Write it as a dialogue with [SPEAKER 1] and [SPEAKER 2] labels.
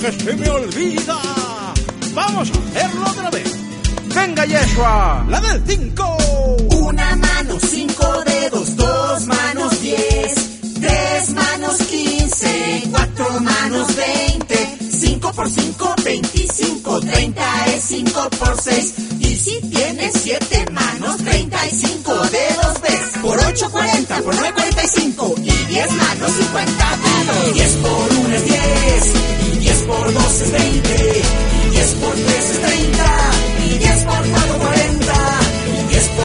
[SPEAKER 1] que se me olvida. Vamos a hacerlo otra vez. Venga, Yeshua, la del 5.
[SPEAKER 2] Una mano, 5 dedos, 2 manos, 10, 3 manos, 15, 4 manos, 20, 5 por 5, 25, 30 es 5 por 6. Y si tienes 7 manos, 35 dedos ves. Por 8, 40, por 9, 45. Y 10 manos, 50 dedos. 10 por